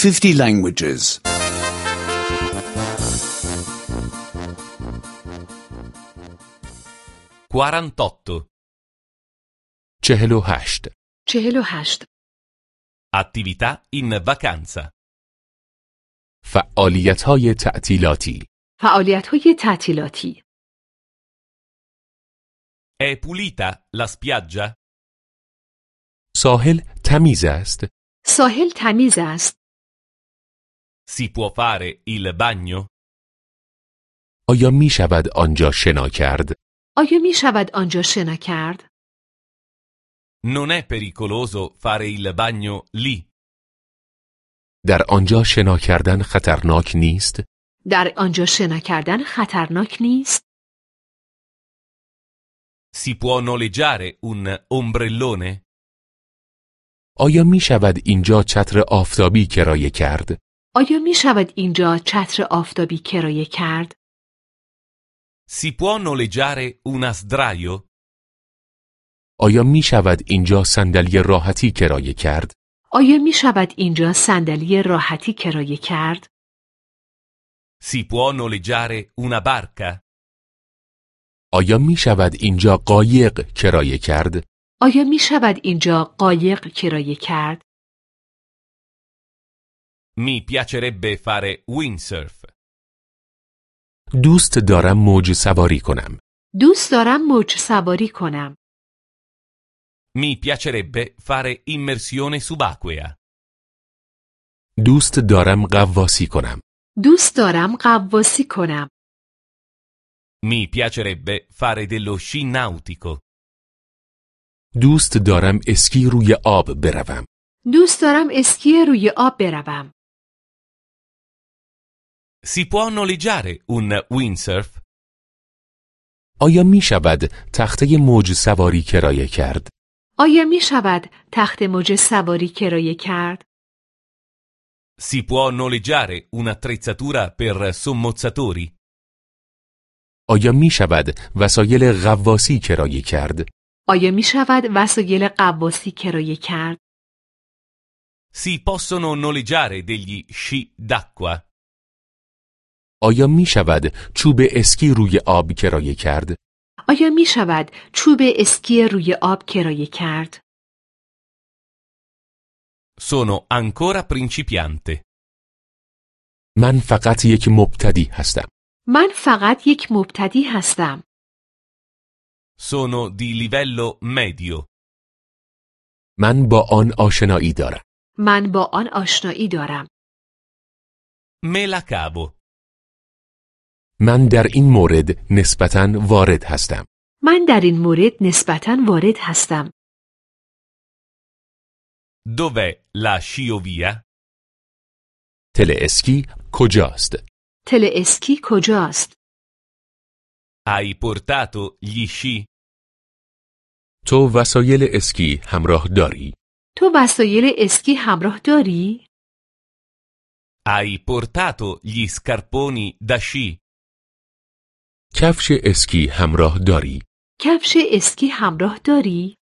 50 languages. 48. 48. 48. Attività in vacanza. فعالیت‌های تعطیلاتی. فعالیت‌های تعطیلاتی. È pulita la spiaggia? ساحل تمیز است. ساحل تمیز است. Si può fare il bagno? آیا می شود آنجا شنا کرد؟ آیا می شود آنجا شنا کرد؟ Non è pericoloso fare il bagno lì? در آنجا شنا کردن خطرناک نیست؟ در آنجا شنا کردن خطرناک نیست؟ Si può noleggiare un ombrellone? آیا می شود اینجا چتر آفتابی کرایه کرد؟ آیا می شود اینجا چتر آفتابی کرایه کرد؟ Si può noleggiare una sdraio? آیا می شود اینجا صندلی راحتی کرایه کرد؟ آیا می شود اینجا صندلی راحتی کرایه کرد؟ Si può noleggiare una barca? آیا می شود اینجا قایق کرایه کرد؟ آیا می شود اینجا قایق کرایه کرد؟ Mi piacerebbe fare windsurf. دوست دارم موج سواری کنم. دوست دارم موج سواری کنم. Mi piacerebbe fare immersione subacquea. دوست دارم غواصی کنم. دوست دارم غواصی کنم. Mi piacerebbe fare dello sci nautico. دوست دارم اسکی روی آب بروم. دوست دارم اسکی روی آب بروم. Si può noleggiare un windsurf? آیا می شود تخته موج سواری کرایه کرد؟ آیا می شود تخت موج سواری کرایه کرد؟ Si può noleggiare un'attrezzatura per sommozzatori? آیا می شود وسایل غواصی کرایه کرد؟ آیا می شود وسایل غواصی کرایه کرد؟ Si possono noleggiare degli sci d'acqua? آیا می شود چوب اسکی روی آب کرایه کرد؟ آیا می شود چوب اسکی روی آب کرایه کرد؟ Sono ancora principiante. من فقط یک مبتدی هستم. من فقط یک مبتدی هستم. Sono di livello medio. من با آن آشنایی دارم. من با آن آشنایی دارم. Me la cavo. من در این مورد نسبتاً وارد هستم. من در این مورد نسبتاً وارد هستم. Dov'è la sciovia? تل اسکی کجاست؟ تل اسکی کجاست؟ Hai portato gli sci? تو وسایل اسکی همراه داری؟ تو وسایل اسکی همراه داری؟ Hai portato gli scarponi da sci? کفش اسکی همراه داری؟ کفش اسکی همراه داری؟